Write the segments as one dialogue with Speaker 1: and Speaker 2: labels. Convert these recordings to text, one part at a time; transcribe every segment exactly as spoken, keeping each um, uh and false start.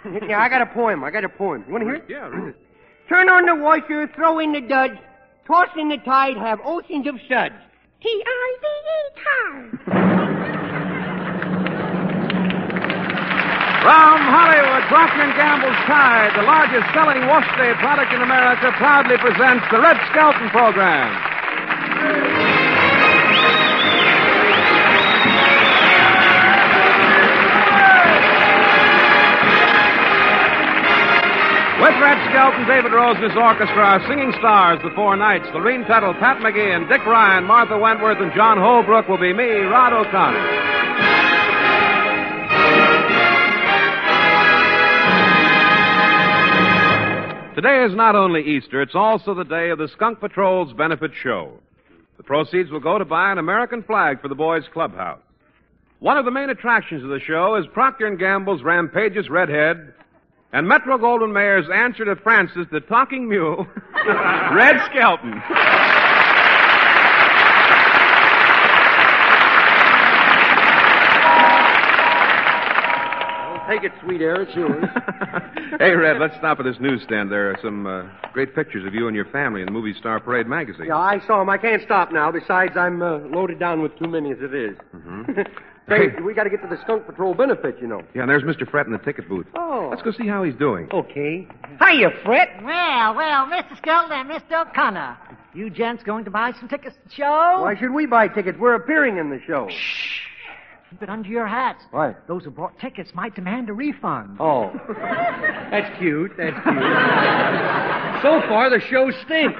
Speaker 1: Yeah, I got a poem. I got a poem. You want to hear it?
Speaker 2: Yeah, really.
Speaker 1: Turn on the washer, throw in the duds, toss in the tide, have oceans of suds. T I D E, tide.
Speaker 2: From Hollywood, Procter and Gamble's Tide, the largest selling wash day product in America, proudly presents the Red Skelton program. With Red Skelton, David Rose and his orchestra, our singing stars, the Four Knights, Lorene Tuttle, Pat McGee, and Dick Ryan, Martha Wentworth, and John Holbrook will be me, Rod O'Connor. Today is not only Easter, it's also the day of the Skunk Patrol's benefit show. The proceeds will go to buy an American flag for the boys' clubhouse. One of the main attractions of the show is Procter and Gamble's rampageous redhead and Metro-Goldwyn-Mayer's answer to Francis, the talking mule, Red Skelton.
Speaker 1: Take it, sweet air. It's yours.
Speaker 2: Hey, Red, let's stop at this newsstand. There are some uh, great pictures of you and your family in the Movie Star Parade magazine.
Speaker 1: Yeah, I saw them. I can't stop now. Besides, I'm uh, loaded down with too many as it is.
Speaker 2: Mm-hmm.
Speaker 1: Say, we got to get to the Skunk Patrol benefit, you know.
Speaker 2: Yeah, and there's Mister Fret in the ticket booth.
Speaker 1: Oh.
Speaker 2: Let's go see how he's doing.
Speaker 1: Okay. Hiya, Fret.
Speaker 3: Well, well, Mister Skelton and Mister O'Connor. You gents going to buy some tickets to the show?
Speaker 1: Why should we buy tickets? We're appearing in the show.
Speaker 3: Shh. Keep it under your hats.
Speaker 1: Why?
Speaker 3: Those who bought tickets might demand a refund.
Speaker 1: Oh. That's cute. That's cute. So far, the show stinks.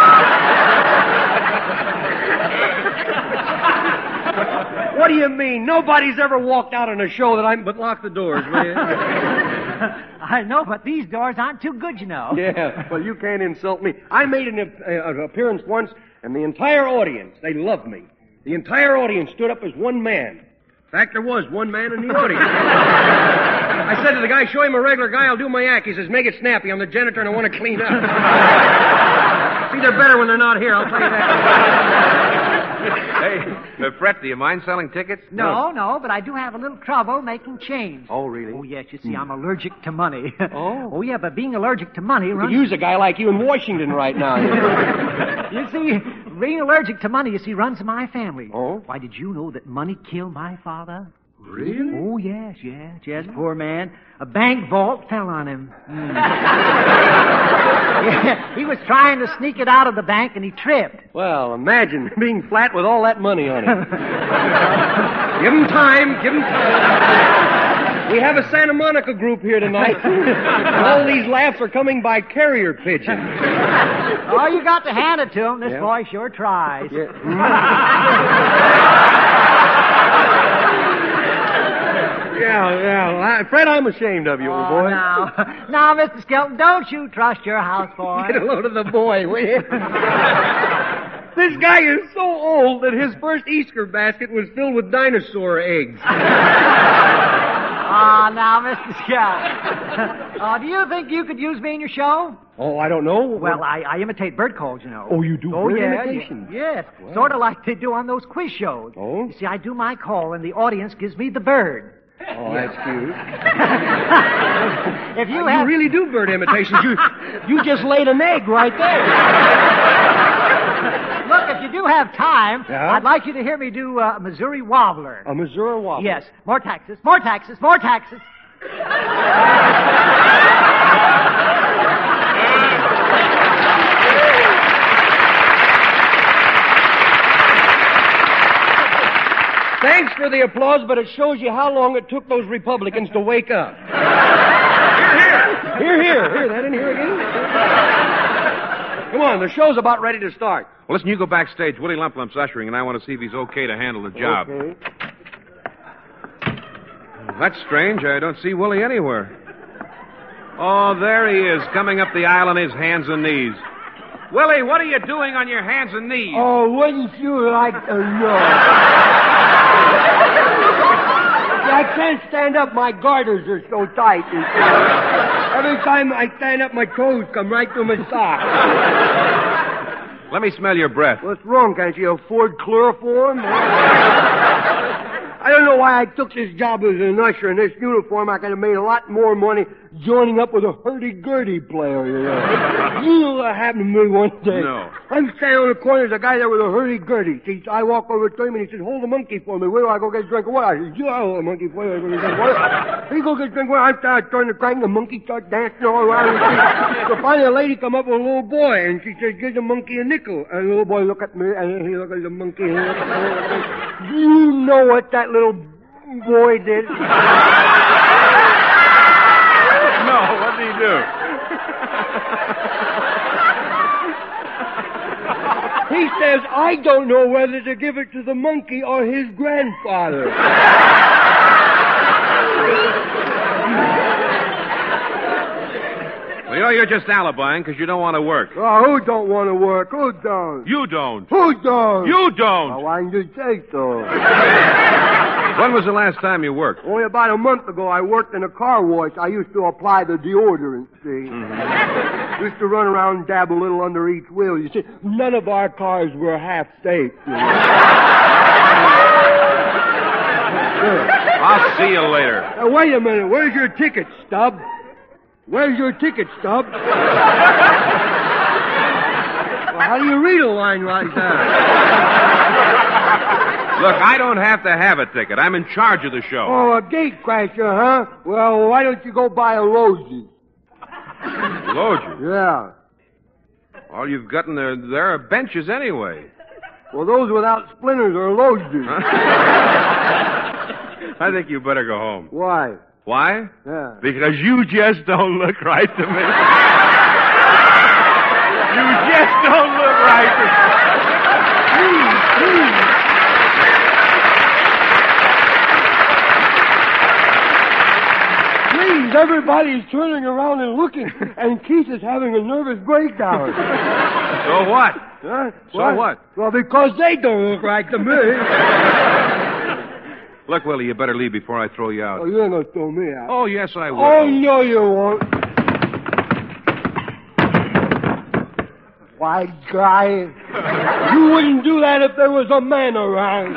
Speaker 1: What do you mean? Nobody's ever walked out on a show that I'm... But lock the doors, will you?
Speaker 3: I know, but these doors aren't too good, you know.
Speaker 1: Yeah, well, you can't insult me. I made an, uh, an appearance once, and the entire audience, they loved me. The entire audience stood up as one man. In fact, there was one man in the audience. I said to the guy, show him a regular guy, I'll do my act. He says, make it snappy. I'm the janitor and I want to clean up. See, they're better when they're not here, I'll tell you that.
Speaker 2: Hey, uh, Fret, do you mind selling tickets?
Speaker 3: No, no, but I do have a little trouble making change.
Speaker 1: Oh, really?
Speaker 3: Oh, yes, you see, I'm allergic to money.
Speaker 1: Oh?
Speaker 3: Oh, yeah, but being allergic to money
Speaker 1: You
Speaker 3: runs...
Speaker 1: could use a guy like you in Washington right now.
Speaker 3: You see, being allergic to money, you see, runs in my family.
Speaker 1: Oh?
Speaker 3: Why, did you know that money killed my father?
Speaker 1: Really?
Speaker 3: Oh, yes, yes, yes, poor man. A bank vault fell on him. Mm. Yeah, he was trying to sneak it out of the bank, and he tripped.
Speaker 1: Well, imagine being flat with all that money on it. Give him time, give him time. We have a Santa Monica group here tonight. All these laughs are coming by carrier pigeon.
Speaker 3: Oh, you got to hand it to him. This
Speaker 1: Yeah.
Speaker 3: boy sure tries.
Speaker 1: Yeah. Yeah, yeah. Well, I, Fred, I'm ashamed of you,
Speaker 3: Oh,
Speaker 1: old boy.
Speaker 3: now, now, Mister Skelton, don't you trust your houseboy.
Speaker 1: Get a load of the boy, will you? This guy is so old that his first Easter basket was filled with dinosaur eggs.
Speaker 3: Ah, now, Mister Skelton. Uh, do you think you could use me in your show?
Speaker 1: Oh, I don't know.
Speaker 3: Well, I, I imitate bird calls, you know.
Speaker 1: Oh, you do
Speaker 3: Oh,
Speaker 1: bird
Speaker 3: yeah,
Speaker 1: imitation?
Speaker 3: yeah. Yes,
Speaker 1: Wow.
Speaker 3: sort of like they do on those quiz shows.
Speaker 1: Oh?
Speaker 3: You see, I do my call, and the audience gives me the bird.
Speaker 1: Oh, that's cute.
Speaker 3: If you
Speaker 1: You
Speaker 3: have...
Speaker 1: really do bird imitations. You, you just laid an egg right there.
Speaker 3: Look, if you do have time,
Speaker 1: Yeah?
Speaker 3: I'd like you to hear me do uh, Missouri Wobbler.
Speaker 1: A Missouri Wobble.
Speaker 3: Yes, more taxes, more taxes, more taxes.
Speaker 1: Thanks for the applause, but it shows you how long it took those Republicans to wake up. Here, here. Here, here. Here, that in here again? Come on, the show's about ready to start.
Speaker 2: Well, listen, you go backstage. Willie Lump Lump's ushering, and I want to see if he's okay to handle the job.
Speaker 1: Okay.
Speaker 2: That's strange. I don't see Willie anywhere. Oh, there he is, coming up the aisle on his hands and knees. Willie, what are you doing on your hands and knees?
Speaker 1: Oh, wouldn't you like to know? I can't stand up. My garters are so tight. Every time I stand up, my toes come right through my socks.
Speaker 2: Let me smell your breath.
Speaker 1: What's wrong? Can't you afford chloroform? I don't know why I took this job as an usher in this uniform. I could have made a lot more money joining up with a hurdy-gurdy player, you know. You know what happened to me one day?
Speaker 2: No.
Speaker 1: I'm standing on the corner. There's a guy there with a hurdy-gurdy. See, I walk over to him, and he said, hold the monkey for me. Where do I go get a drink of water? I said, yeah, I'll hold the monkey for you. I go get a drink of water. He go get a drink of water. I started turning the crank, and the monkey started dancing all around. So finally, a lady come up with a little boy, and she said, give the monkey a nickel. And the little boy looked at me, and he looked at the monkey, and he looked at me. Do you know what that little boy did?
Speaker 2: No, what did he do?
Speaker 1: He says, I don't know whether to give it to the monkey or his grandfather.
Speaker 2: Well, you know, you're just alibying because you don't want to work.
Speaker 1: Oh, who don't want to work? Who don't?
Speaker 2: You don't.
Speaker 1: Who don't?
Speaker 2: You don't.
Speaker 1: Oh, why didn't you say so?
Speaker 2: When was the last time you worked?
Speaker 1: Only about a month ago, I worked in a car wash. I used to apply the deodorant, see.
Speaker 2: Mm-hmm.
Speaker 1: Used to run around and dab a little under each wheel. You see, none of our cars were half safe. You know?
Speaker 2: I'll see you later.
Speaker 1: Now, wait a minute. Where's your ticket, Stub? Where's your ticket, Stub? Well, how do you read a line like that?
Speaker 2: Look, I don't have to have a ticket. I'm in charge of the show.
Speaker 1: Oh, a gate crasher, huh? Well, why don't you go buy a Logie?
Speaker 2: Logie?
Speaker 1: Yeah.
Speaker 2: All you've got in there, there are benches anyway.
Speaker 1: Well, those without splinters are Logies.
Speaker 2: I think you better go home.
Speaker 1: Why?
Speaker 2: Why?
Speaker 1: Yeah.
Speaker 2: Because you just don't look right to me. You just don't look right to me.
Speaker 1: Please, please. Please, everybody's turning around and looking, and Keith is having a nervous breakdown.
Speaker 2: So what?
Speaker 1: Huh?
Speaker 2: So what?
Speaker 1: Well, because they don't look right to me.
Speaker 2: Look, Willie, you better leave before I throw you out.
Speaker 1: Oh, you ain't gonna throw me out.
Speaker 2: Oh, yes, I will.
Speaker 1: Oh, no, you won't. Why, guy, you wouldn't do that if there was a man around.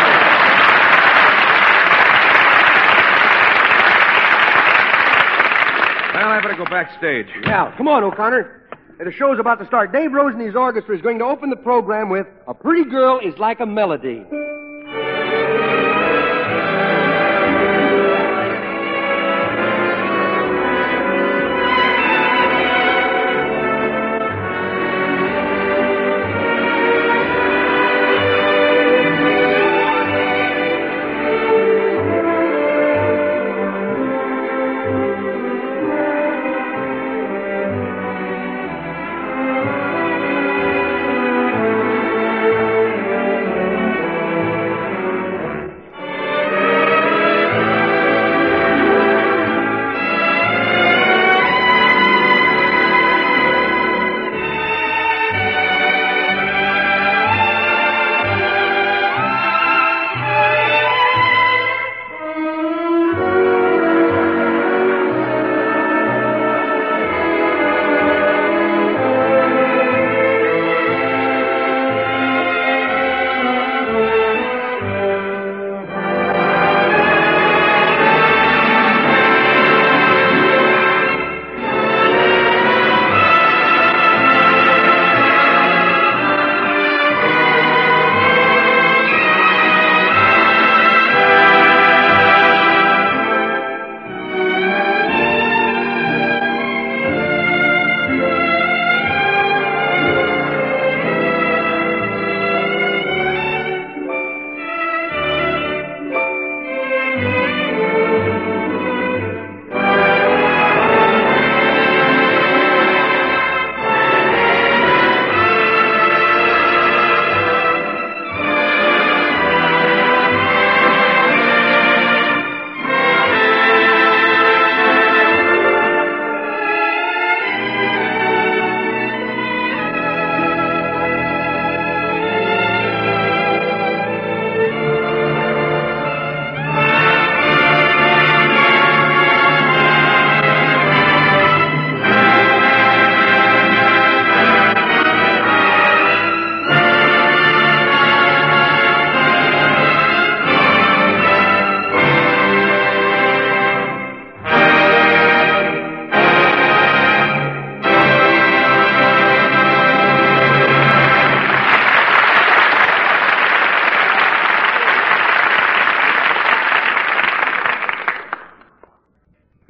Speaker 2: Well, I better go backstage.
Speaker 1: Yeah, come on, O'Connor. The show's about to start. Dave Rose and his orchestra is going to open the program with A Pretty Girl is Like a Melody.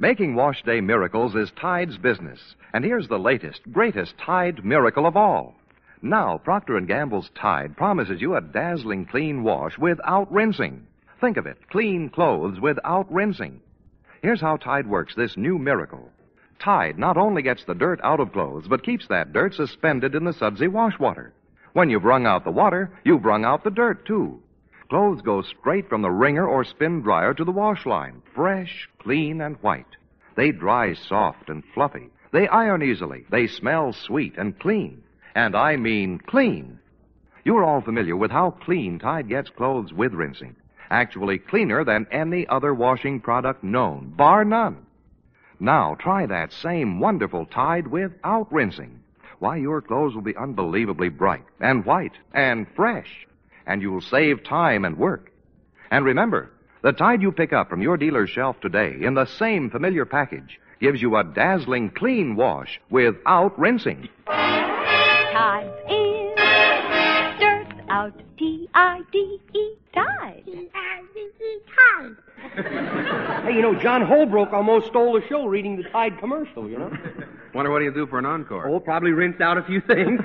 Speaker 4: Making wash day miracles is Tide's business. And here's the latest, greatest Tide miracle of all. Now, Procter and Gamble's Tide promises you a dazzling clean wash without rinsing. Think of it, clean clothes without rinsing. Here's how Tide works this new miracle. Tide not only gets the dirt out of clothes, but keeps that dirt suspended in the sudsy wash water. When you've wrung out the water, you've wrung out the dirt, too. Clothes go straight from the wringer or spin dryer to the wash line, fresh, clean, and white. They dry soft and fluffy. They iron easily. They smell sweet and clean. And I mean clean. You're all familiar with how clean Tide gets clothes with rinsing. Actually cleaner than any other washing product known, bar none. Now try that same wonderful Tide without rinsing. Why, your clothes will be unbelievably bright and white and fresh. And you'll save time and work. And remember, the Tide you pick up from your dealer's shelf today in the same familiar package gives you a dazzling clean wash without rinsing.
Speaker 5: Tide is dirt out, T I D E, Tide. T I D E, Tide.
Speaker 1: Hey, you know, John Holbrook almost stole the show reading the Tide commercial, you know?
Speaker 2: Wonder what he'll do for an encore.
Speaker 1: Oh, probably rinse out a few things.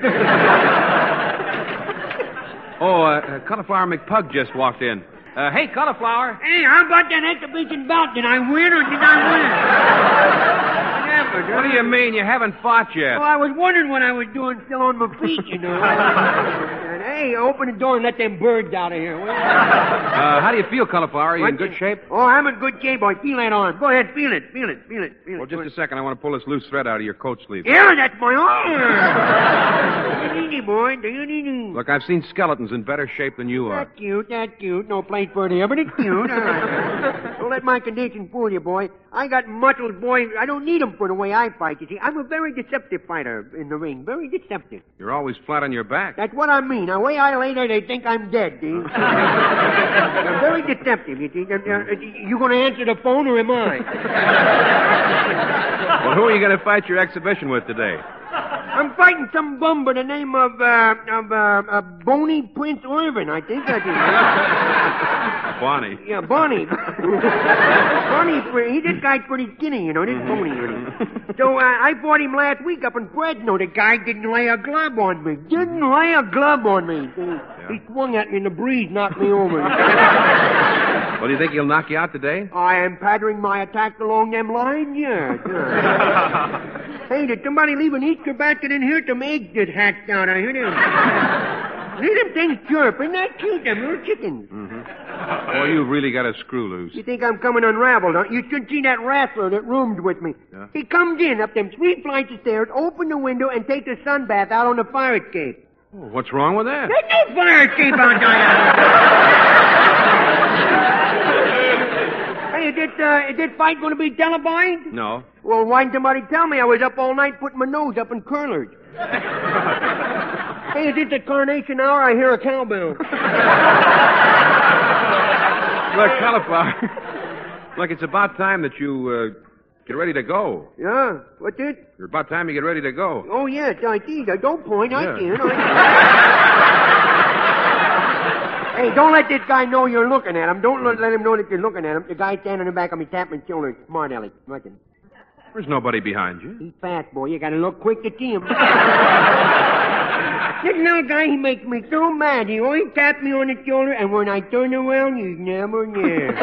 Speaker 2: Oh, uh, Cauliflower McPug just walked in. Uh, hey, Cauliflower.
Speaker 6: Hey, how about that exhibition bout? Did I win or did I win? What happened?
Speaker 2: What do you mean? You haven't fought yet.
Speaker 6: Well, I was wondering what I was doing still on my feet, you know. And, hey, open the door and let them birds out of here, will you?
Speaker 2: Uh, how do you feel, Cauliflower? Are you in good shape?
Speaker 6: Oh, I'm in good shape, boy. Feel that arm. Go ahead, feel it, feel it, feel it, feel it.
Speaker 2: Well, just a second. I want to pull this loose thread out of your coat sleeve.
Speaker 6: Yeah, that's my arm. Do you need, boy? Do you need?
Speaker 2: Look, I've seen skeletons in better shape than you are.
Speaker 6: That's cute, that's cute. No place for it here, but it's cute. All right. Don't let my condition fool you, boy. I got muscles, boy. I don't need them for the way I fight, you see. I'm a very deceptive fighter in the ring. Very deceptive.
Speaker 2: You're always flat on your back.
Speaker 6: That's what I mean. The way I lay there, they think I'm dead, see? I'm very deceptive, you see. Uh, uh, you going to answer the phone, or am I?
Speaker 2: Well, who are you going to fight your exhibition with today?
Speaker 6: I'm fighting some bum by the name of, uh, of, uh, uh Bonnie Prince Irvin, I think that is.
Speaker 2: Bonnie.
Speaker 6: Yeah, Bonnie. Bonnie, he, this guy's pretty skinny, you know, this Bonnie. You know. So, uh, I fought him last week up in Fresno. The guy didn't lay a glove on me. Didn't lay a glove on me. He, yeah. he swung at me and the breeze knocked me over.
Speaker 2: Well, do you think he'll knock you out today?
Speaker 6: I am pattering my attack along them lines, yeah. yeah. Hey, did somebody leave an Easter basket in here? Some eggs just hatched out. I heard them. Look at them things chirp. Isn't that cute, them little chickens?
Speaker 2: Mm-hmm. Oh, you've really got a screw loose.
Speaker 6: You think I'm coming unraveled, huh? You should see that wrestler that roomed with me.
Speaker 2: Yeah?
Speaker 6: He comes in up them three flights of stairs, open the window, and takes a sun bath out on the fire escape.
Speaker 2: Oh, what's wrong with that?
Speaker 6: There's no fire escape out there. Hey, is this, uh, is this fight going to be televised?
Speaker 2: No.
Speaker 6: Well, why didn't somebody tell me? I was up all night putting my nose up in curlers. Hey, is this the Carnation Hour? I hear a cowbell.
Speaker 2: Look, Cauliflower. Look, it's about time that you, uh, get ready to go.
Speaker 6: Yeah? What's it?
Speaker 2: It's about time you get ready to go.
Speaker 6: Oh, yes, I see. Don't point. I
Speaker 2: Yeah.
Speaker 6: can. I can. Hey, don't let this guy know you're looking at him. Don't let him know that you're looking at him. The guy standing in the back of me tapping his shoulder. Smart Alex. Nothing.
Speaker 2: There's nobody behind you.
Speaker 6: He's fast, boy. You gotta look quick to see him. This little guy, he makes me so mad. He always taps me on the shoulder, and when I turn around, he's never near.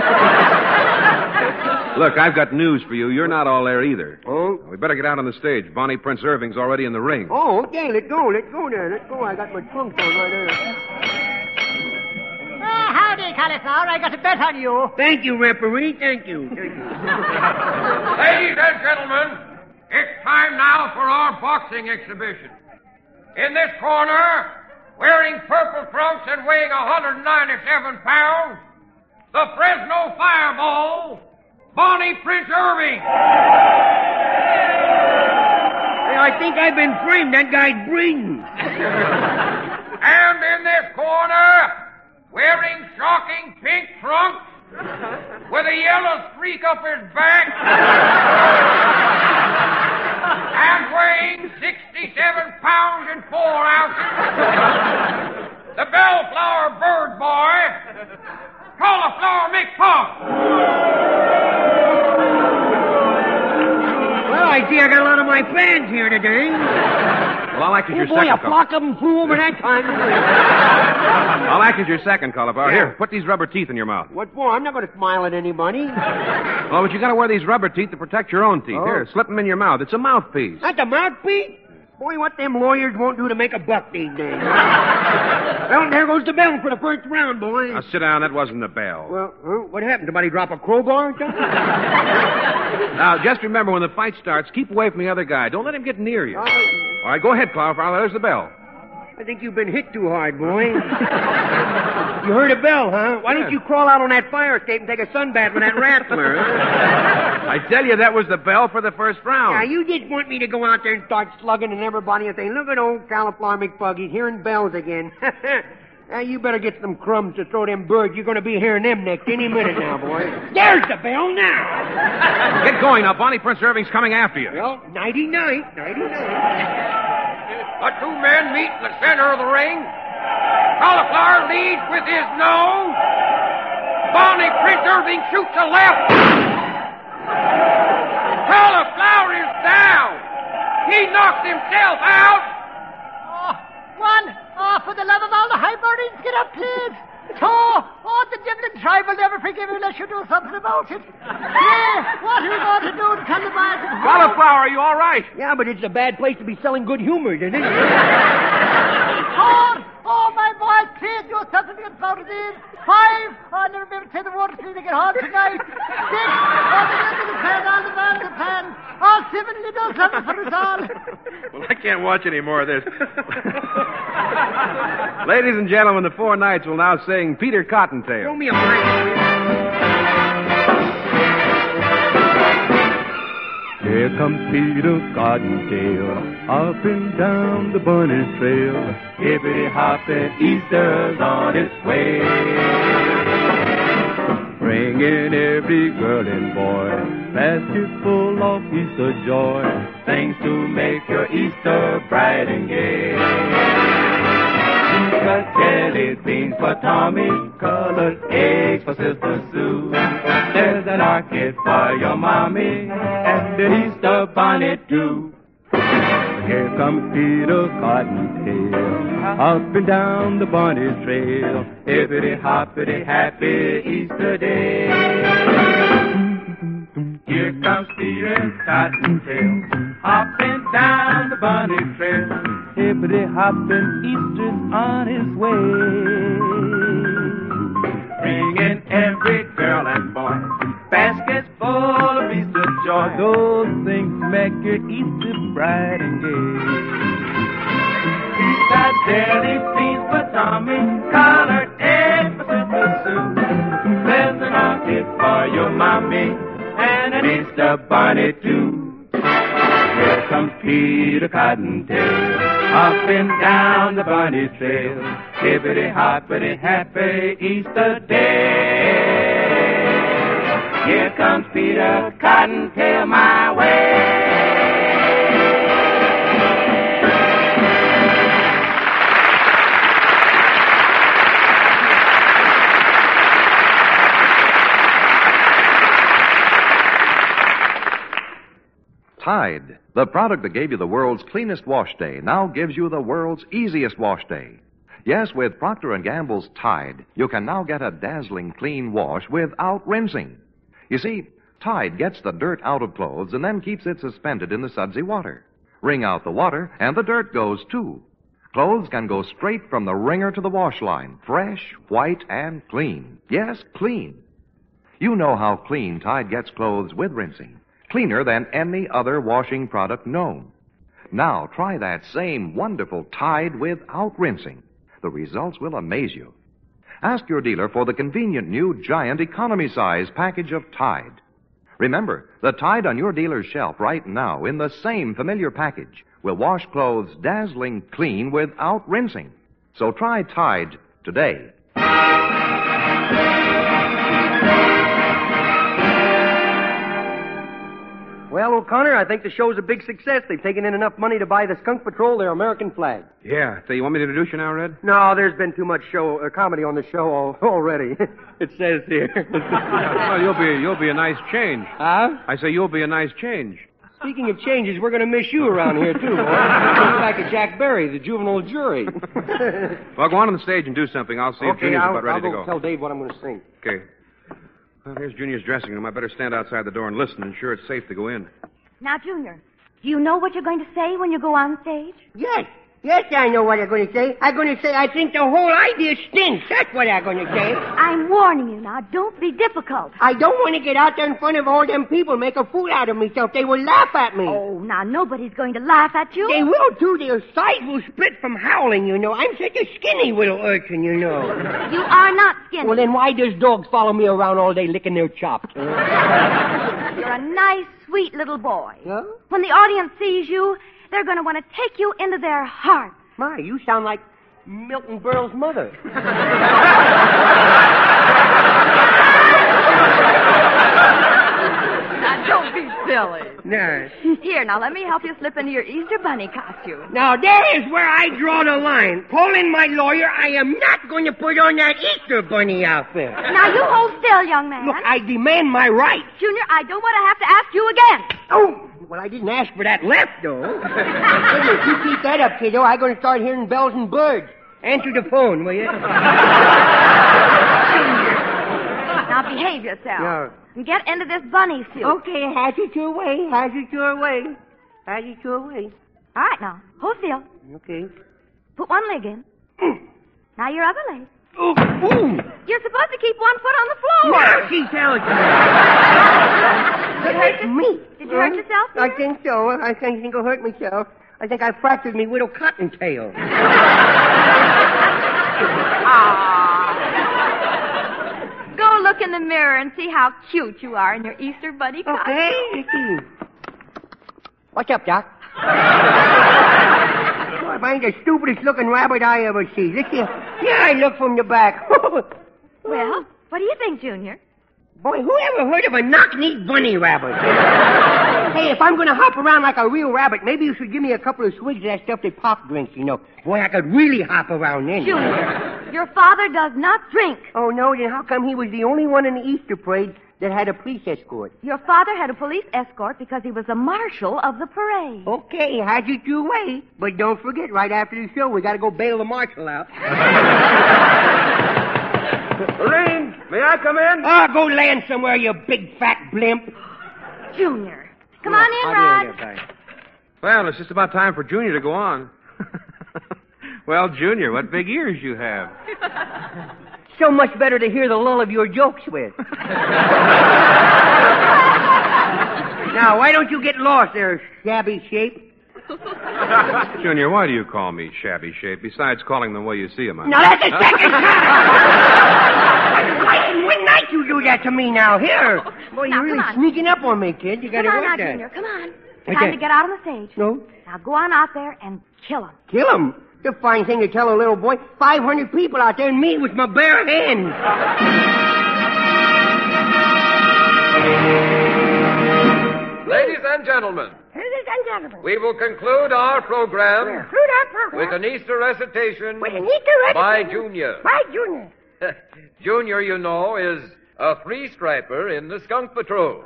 Speaker 2: Look, I've got news for you. You're not all there either.
Speaker 6: Oh?
Speaker 2: We better get out on the stage. Bonnie Prince Irving's already in the ring.
Speaker 6: Oh, okay. Let's go. Let's go there. Let's go. I got my trunk on right there.
Speaker 3: Ah, howdy, Cauliflower. I got a bet on you.
Speaker 6: Thank you, referee. Thank you. Thank you.
Speaker 7: Ladies and gentlemen, it's time now for our boxing exhibition. In this corner, wearing purple trunks and weighing one hundred ninety-seven pounds, the Fresno Fireball, Bonnie Prince Irving.
Speaker 6: Hey, I think I've been framed. That guy's breathing.
Speaker 7: And in this corner, wearing shocking pink trunks, with a yellow streak up his back, and weighing sixty-seven pounds and four ounces, the Bellflower Bird Boy, Cauliflower McPuff.
Speaker 6: I see I got a lot of my fans here today.
Speaker 2: Well, I'll act as
Speaker 6: Oh,
Speaker 2: your
Speaker 6: boy,
Speaker 2: second
Speaker 6: a
Speaker 2: cauliflower.
Speaker 6: flock of them flew over that time.
Speaker 2: I'll act as your second cauliflower.
Speaker 6: Yeah.
Speaker 2: Here, put these rubber teeth in your mouth.
Speaker 6: What for? I'm not going to smile at anybody.
Speaker 2: Oh, but you got to wear these rubber teeth to protect your own teeth.
Speaker 6: Oh.
Speaker 2: Here, slip them in your mouth. It's a mouthpiece.
Speaker 6: That's a mouthpiece? Boy, what them lawyers won't do to make a buck these days. Well, there goes the bell for the first round, boy.
Speaker 2: Now, sit down. That wasn't a bell.
Speaker 6: Well, huh? What happened? Somebody drop a crowbar or something?
Speaker 2: Now, just remember, when the fight starts, keep away from the other guy. Don't let him get near you.
Speaker 6: Uh,
Speaker 2: All right, go ahead, cauliflower. There's the bell.
Speaker 6: I think you've been hit too hard, boy. You heard a bell, huh? Why
Speaker 2: Yeah.
Speaker 6: don't you crawl out on that fire escape and take a sunbath with that rattler? Huh?
Speaker 2: I tell you, that was the bell for the first round.
Speaker 6: Now, you just want me to go out there and start slugging and everybody and say, look at old Cauliflower McBug, he's hearing bells again. Now, you better get some crumbs to throw them birds. You're going to be hearing them next any minute now, boy. There's the bell now.
Speaker 2: Get going now. Bonnie Prince Irving's coming after you.
Speaker 6: Well, nighty-night, nighty-night.
Speaker 7: The two men meet in the center of the ring. Cauliflower leads with his nose. Bonnie Prince Irving shoots a left. Cauliflower is down. He knocks himself out.
Speaker 3: Oh, one. Oh, for the love of all the Hibernians, get up, please. Two. Oh, the Diblin tribe will never forgive you unless you do something about it. Three. What are we going to do to tell the boys at home?
Speaker 2: Cauliflower, are you all right?
Speaker 6: Yeah, but it's a bad place to be selling good humor, isn't it?
Speaker 3: Four. Oh, my boys, please do something to get voted in. Five. Oh, I'll never be able to say the word until they get home tonight. Six. Oh, the end of the pan, all the man in the pan. Oh, seven, he does something for us all.
Speaker 2: Well, I can't watch any more of this. Ladies and gentlemen, the four knights will now sing Peter Cottontail.
Speaker 6: Throw me a mic.
Speaker 8: Here comes Peter Cottontail, up and down the bunny trail. Hippity hopping, Easter's on its way. Bringing every girl and boy baskets full of Easter joy, things to make your Easter bright and gay. We've got jelly beans for Tommy, colored eggs for Sister Sue. There's an orchid for your mommy, and an Easter bonnet too. Here comes Peter Cottontail, up and down the bunny trail. Hippity hoppity happy Easter day. Here comes Peter Cottontail, hopping down the bunny trail. Hippity hopping, Easter's on his way. Bringing every girl and boy baskets full of Easter joy. Those things make your Easter bright and gay. He's got jelly beans for Tommy, colored eggs for Sister Sue. There's an orchid for your mommy, and an Easter bonnet too. Here comes Peter Cottontail, up and down the bunny trail. Hippity hoppity happy Easter day. Here comes Peter Cottontail my way.
Speaker 4: Tide, the product that gave you the world's cleanest wash day, now gives you the world's easiest wash day. Yes, with Procter and Gamble's Tide, you can now get a dazzling clean wash without rinsing. You see, Tide gets the dirt out of clothes and then keeps it suspended in the sudsy water. Wring out the water, and the dirt goes too. Clothes can go straight from the wringer to the wash line, fresh, white, and clean. Yes, clean. You know how clean Tide gets clothes with rinsing. Cleaner than any other washing product known. Now try that same wonderful Tide without rinsing. The results will amaze you. Ask your dealer for the convenient new giant economy size package of Tide. Remember, the Tide on your dealer's shelf right now in the same familiar package will wash clothes dazzling clean without rinsing. So try Tide today.
Speaker 6: Well, O'Connor, I think the show's a big success. They've taken in enough money to buy the Skunk Patrol their American flag.
Speaker 2: Yeah. So you want me to introduce you now, Red?
Speaker 6: No, there's been too much show uh, comedy on the show al- already. It says here.
Speaker 2: Well, you'll be you'll be a nice change.
Speaker 6: Huh?
Speaker 2: I say you'll be a nice change.
Speaker 6: Speaking of changes, we're going to miss you around here, too, boy. You're like a Jack Berry, the juvenile jury.
Speaker 2: Well, go on on the stage and do something. I'll see if
Speaker 6: Okay,
Speaker 2: Junior's
Speaker 6: I'll,
Speaker 2: about ready
Speaker 6: I'll
Speaker 2: to
Speaker 6: go
Speaker 2: go.
Speaker 6: tell Dave what I'm going to sing.
Speaker 2: Okay. Well, here's Junior's dressing room. I better stand outside the door and listen and ensure it's safe to go in.
Speaker 5: Now, Junior, do you know what you're going to say when you go on stage?
Speaker 6: Yes. Yes, I know what I'm going to say. I'm going to say I think the whole idea stinks. That's what I'm going to say.
Speaker 5: I'm warning you now. Don't be difficult.
Speaker 6: I don't want to get out there in front of all them people and make a fool out of myself. They will laugh at me.
Speaker 5: Oh, now, nobody's going to laugh at you.
Speaker 6: They will, too. Their sides will split from howling, you know. I'm such a skinny little urchin, you know.
Speaker 5: You are not skinny.
Speaker 6: Well, then why does dogs follow me around all day licking their chops?
Speaker 5: You're a nice, sweet little boy.
Speaker 6: Yeah?
Speaker 5: When the audience sees you, they're going to want to take you into their hearts.
Speaker 6: My, you sound like Milton Berle's mother.
Speaker 5: Now, don't be silly.
Speaker 6: Nah.
Speaker 5: Here, now, let me help you slip into your Easter Bunny costume.
Speaker 6: Now, there is where I draw the line. Colin, my lawyer, I am not going to put on that Easter Bunny outfit.
Speaker 5: Now, you hold still, young man.
Speaker 6: Look, I demand my rights.
Speaker 5: Junior, I don't want to have to ask you again.
Speaker 6: Oh, well, I didn't ask for that left, though. Hey, if you keep that up, kiddo, I'm going to start hearing bells and birds. Answer the phone, will you?
Speaker 5: Now, behave yourself.
Speaker 6: Yeah.
Speaker 5: And get into this bunny suit.
Speaker 6: Okay, has it your way, has it your way. Has it your way.
Speaker 5: All right, now, hold still.
Speaker 6: Okay.
Speaker 5: Put one leg in. Now, your other leg.
Speaker 6: Ooh, ooh.
Speaker 5: You're supposed to keep one foot on the floor.
Speaker 6: Now she tells me.
Speaker 5: Did you hurt your-
Speaker 6: me.
Speaker 5: Did you hurt yourself,
Speaker 6: I
Speaker 5: dear?
Speaker 6: think so. I think I hurt myself. I think I fractured me widow cottontail.
Speaker 5: Go look in the mirror and see how cute you are in your Easter Bunny costume.
Speaker 6: Okay. What's up, Doc? Boy, I ain't the stupidest looking rabbit I ever see. Look here. Here I look from the back.
Speaker 5: Well, what do you think, Junior?
Speaker 6: Boy, who ever heard of a knock-kneed bunny rabbit? Hey, if I'm going to hop around like a real rabbit, maybe you should give me a couple of swigs of that stuff that Pop drinks, you know. Boy, I could really hop around then.
Speaker 5: Junior, your father does not drink.
Speaker 6: Oh, no, then how come he was the only one in the Easter parade that had a police escort?
Speaker 5: Your father had a police escort because he was the marshal of the parade.
Speaker 6: Okay, how'd you do away? But don't forget, right after the show, we got to go bail the marshal out.
Speaker 1: Lane, may I come in?
Speaker 6: Oh, go land somewhere, you big fat blimp.
Speaker 5: Junior. Come on in, Rod.
Speaker 2: Well, it's just about time for Junior to go on. Well, Junior, what big ears you have.
Speaker 6: So much better to hear the lull of your jokes with. Now, why don't you get lost there, shabby shape?
Speaker 2: Junior, why do you call me shabby shape, besides calling them the way you see them?
Speaker 6: Now, that's the second time! Why, when night you do that to me now? Here. Boy,
Speaker 5: Now,
Speaker 6: you're really
Speaker 5: come on.
Speaker 6: sneaking up on me, kid. You
Speaker 5: Come
Speaker 6: gotta
Speaker 5: on now,
Speaker 6: work that.
Speaker 5: Junior. Come on.
Speaker 6: What's
Speaker 5: Time
Speaker 6: that?
Speaker 5: to get out on the stage.
Speaker 6: No?
Speaker 5: Now go on out there and kill him.
Speaker 6: Kill him? It's a fine thing to tell a little boy. Five hundred people out there and me with my bare hands.
Speaker 7: Ladies and gentlemen,
Speaker 3: Ladies and gentlemen,
Speaker 7: we will conclude our program
Speaker 3: through that program,
Speaker 7: with an Easter recitation
Speaker 3: with an Easter
Speaker 7: by
Speaker 3: recitation
Speaker 7: Junior.
Speaker 3: by Junior.
Speaker 7: Junior, you know, is a free striper in the Skunk Patrol.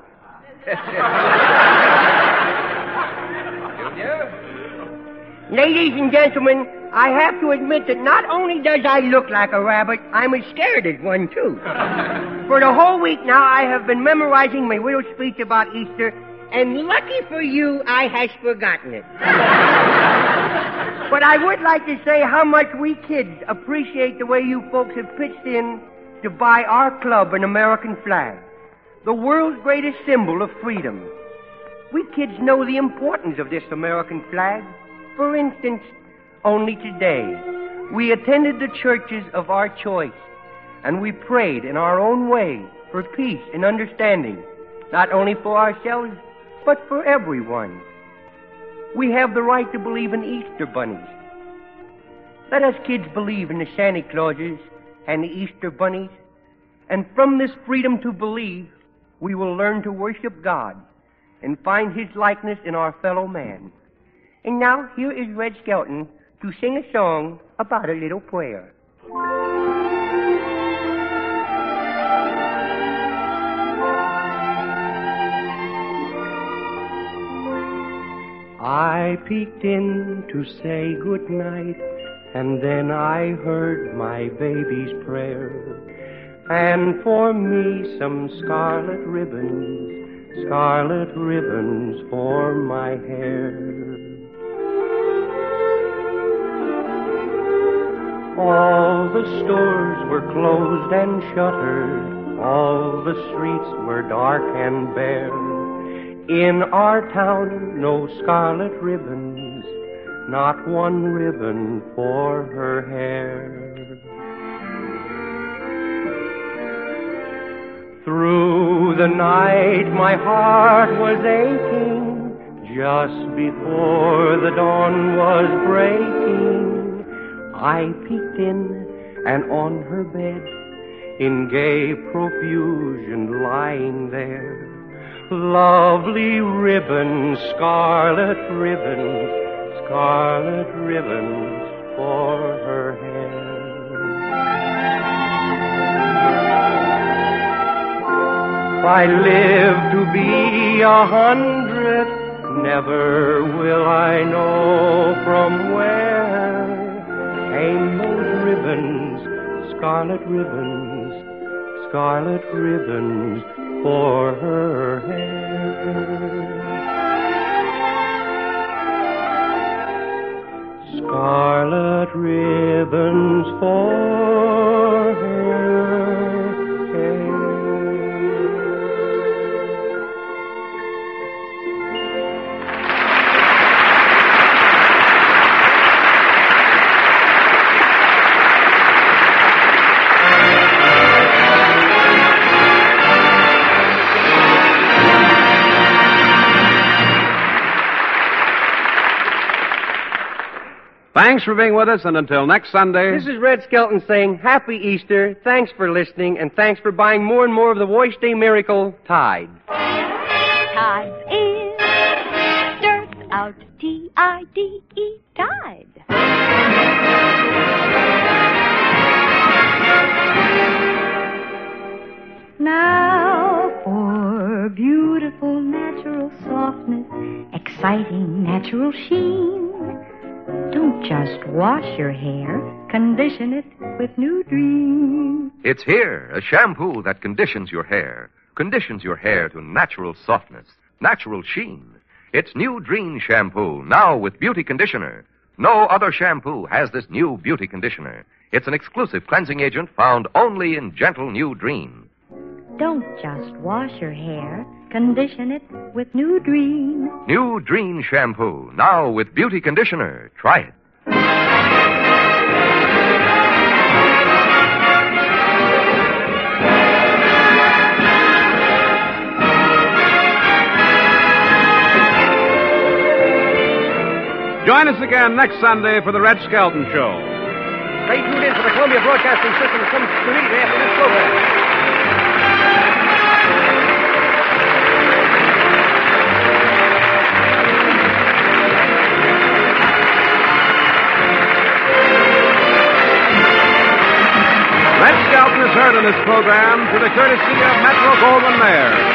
Speaker 7: Junior?
Speaker 6: Ladies and gentlemen, I have to admit that not only does I look like a rabbit, I'm as scared as one, too. For the whole week now, I have been memorizing my little speech about Easter, and lucky for you, I has forgotten it. But I would like to say how much we kids appreciate the way you folks have pitched in to buy our club an American flag, the world's greatest symbol of freedom. We kids know the importance of this American flag. For instance, only today, we attended the churches of our choice, and we prayed in our own way for peace and understanding, not only for ourselves, but for everyone. We have the right to believe in Easter bunnies. Let us kids believe in the Santa Clauses and the Easter bunnies, and from this freedom to believe, we will learn to worship God and find His likeness in our fellow man. And now, here is Red Skelton to sing a song about a little prayer.
Speaker 9: I peeked in to say good night, and then I heard my baby's prayer. And for me some scarlet ribbons, scarlet ribbons for my hair. All the stores were closed and shuttered, all the streets were dark and bare. In our town, no scarlet ribbons, not one ribbon for her hair. Through the night my heart was aching, just before the dawn was breaking. I peeked in, and on her bed, in gay profusion lying there, lovely ribbons, scarlet ribbons, scarlet ribbons for her hair. If I live to be a hundred, never will I know from where came those ribbons, scarlet ribbons, scarlet ribbons for her hair. Scarlet ribbons for her hair.
Speaker 2: Thanks for being with us, and until next Sunday...
Speaker 9: This is Red Skelton saying Happy Easter, thanks for listening, and thanks for buying more and more of the Wash Day Miracle, Tide.
Speaker 5: Tide is dirt out, T I D E, Tide. Now for beautiful natural softness, exciting natural sheen. Don't just wash your hair, condition it with New Dream.
Speaker 4: It's here, a shampoo that conditions your hair. Conditions your hair to natural softness, natural sheen. It's New Dream Shampoo, now with beauty conditioner. No other shampoo has this new beauty conditioner. It's an exclusive cleansing agent found only in Gentle New Dream.
Speaker 5: Don't just wash your hair, condition it with New Dream.
Speaker 4: New Dream Shampoo, now with beauty conditioner. Try it.
Speaker 2: Join us again next Sunday for the Red Skelton Show.
Speaker 9: Stay tuned in for the Columbia Broadcasting System that comes immediately after this program.
Speaker 2: Red Skelton is heard in this program through the courtesy of Metro Goldwyn Mayer.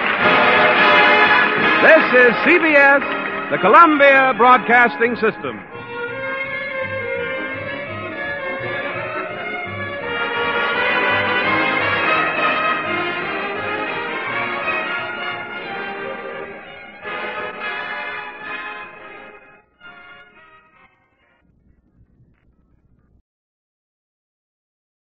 Speaker 2: This is C B S, the Columbia Broadcasting System.